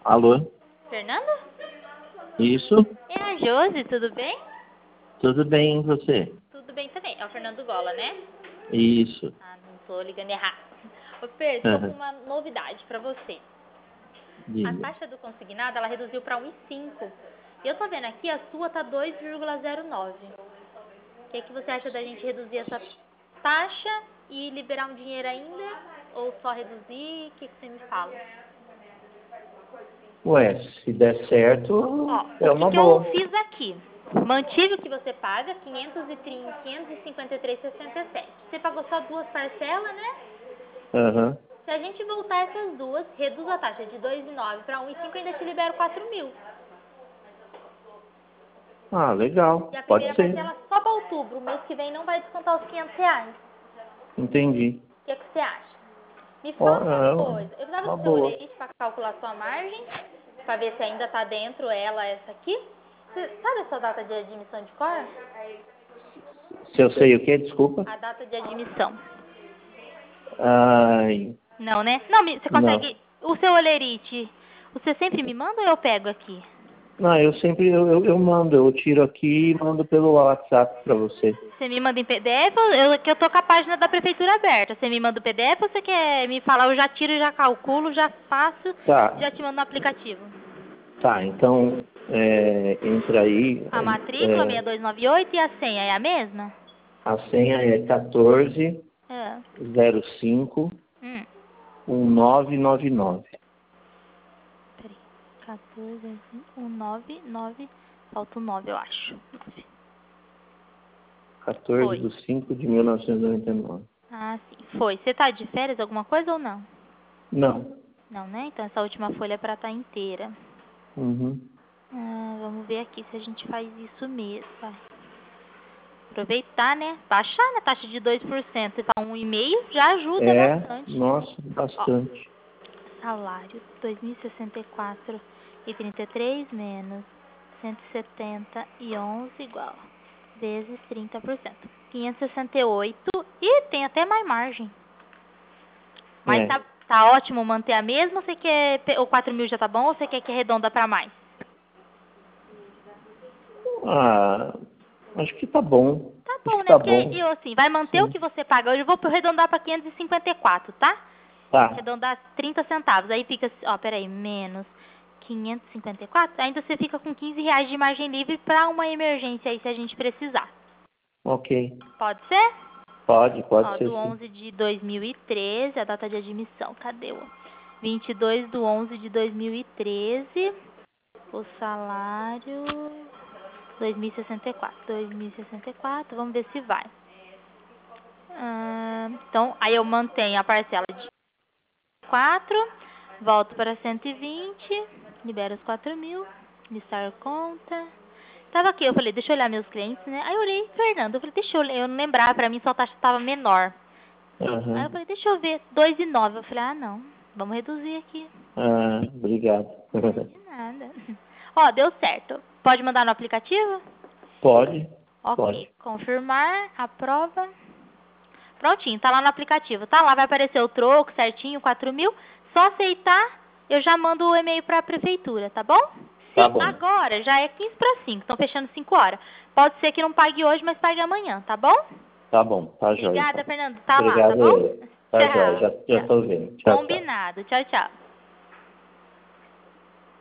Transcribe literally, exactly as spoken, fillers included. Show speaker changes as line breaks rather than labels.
Alô?
Fernando?
Isso?
É a Josi, tudo bem?
Tudo bem, e você?
Tudo bem também. É o Fernando Gola, né?
Isso.
Ah, não tô ligando errado. Ô, Fer, tô com uma novidade pra você. A
Diga.
taxa do consignado, ela reduziu pra um vírgula cinco. E eu tô vendo aqui, a sua tá dois vírgula zero nove. O que, que você acha da gente reduzir essa taxa e liberar um dinheiro ainda? Ou só reduzir? O que, que você me fala?
Ué, se der certo,
Ó,
é
o que,
uma
que eu
boa.
fiz aqui? Mantive o que você paga, quinhentos e trinta, quinhentos e cinquenta e três reais e sessenta e sete. Você pagou só duas parcelas, né?
Aham.
Se a gente voltar essas duas, reduz a taxa de dois vírgula nove para um vírgula cinco, ainda te libero quatro mil.
Ah, legal.
E a
Pode
primeira
ser.
parcela só para outubro. O mês que vem não vai descontar os quinhentos reais.
Entendi.
O que, que você acha? Me
Ó,
fala uma
é
coisa. Eu precisava
uma
do seu
boa.
olerite para calcular sua margem, para ver se ainda tá dentro ela, essa aqui. Você sabe a sua data de admissão de cor?
Se eu sei o quê? Desculpa.
A data de admissão.
Ai,
Não, né? Não, me- você
não.
consegue... O seu olerite, você sempre me manda ou eu pego aqui?
Não, eu sempre, eu, eu, eu mando, eu tiro aqui e mando pelo WhatsApp pra você.
Você me manda em P D F ou eu, que eu tô com a página da prefeitura aberta? Você me manda o P D F ou você quer me falar? Eu já tiro, já calculo, já faço,
Tá,
já te mando no aplicativo.
tá, então, é, entra aí,
A matrícula
é,
seis dois nove oito e a senha é a mesma?
a senha é quatorze
É.
zero cinco
Hum.
um nove nove nove.
Peraí. quatorze, um, nove, nove. Falta o nove, eu acho. nove.
quatorze
Foi.
de cinco de mil novecentos e noventa e nove.
Ah, sim. Foi. Você tá de férias, alguma coisa ou não?
Não.
Não, né? Então essa última folha é pra estar inteira.
Uhum.
Ah, vamos ver aqui se a gente faz isso mesmo. Vai. Aproveitar, né? Baixar na taxa de dois por cento para um vírgula cinco já ajuda
É,
bastante.
nossa,
Ó,
bastante.
salário dois mil e sessenta e quatro e trinta e três menos cento e setenta e onze igual vezes trinta por cento. quinhentos e sessenta e oito e tem até mais margem. Mas
É.
tá, tá ótimo manter a mesma ou você quer, ou quatro mil já tá bom ou você quer que arredonda para mais?
Ah, acho que tá bom.
Tá
Acho
bom,
que
né?
tá
Porque
bom.
eu assim, vai manter o
Sim.
que você paga. Hoje eu vou arredondar para quinhentos e cinquenta e quatro, tá?
Tá.
Arredondar trinta centavos. Aí fica, ó, peraí, menos quinhentos e cinquenta e quatro. Ainda você fica com quinze reais de margem livre para uma emergência aí se a gente precisar.
Ok.
Pode ser?
Pode, pode
Ó,
ser
do
sim.
onze de dois mil e treze, a data de admissão. Cadê o? vinte e dois do onze de dois mil e treze. O salário dois mil e sessenta e quatro. dois mil e sessenta e quatro. Vamos ver se vai. Ah, então, aí eu mantenho a parcela de quatro, volto para cento e vinte, libero os quatro mil, listar conta. Tava aqui, eu falei, deixa eu olhar meus clientes, né? Aí eu olhei, Fernando, eu falei, deixa eu olhar, eu não lembrava, pra mim só a taxa tava menor. Aí eu
Aham.
falei, deixa eu ver, dois e nove. Eu falei, ah, não, vamos reduzir aqui.
Ah, obrigado.
Não é de nada. Ó, deu certo. Pode mandar no aplicativo?
Pode?
Ok,
Pode.
confirmar, aprova. Prontinho, tá lá no aplicativo. Tá lá, vai aparecer o troco certinho, quatro mil. Só aceitar, eu já mando o e-mail pra prefeitura, tá bom?
Tá
Se
bom.
agora já é quinze para cinco, estão fechando cinco horas. Pode ser que não pague hoje, mas pague amanhã, tá bom?
Tá bom. Tá jóia,
Obrigada,
então.
Fernando. Tá lá, tá
Obrigado
bom?
eu. Tá jóia.
Tchau.
Já, já
Tchau.
tô vendo. Tchau, tchau.
Combinado. Tchau, tchau.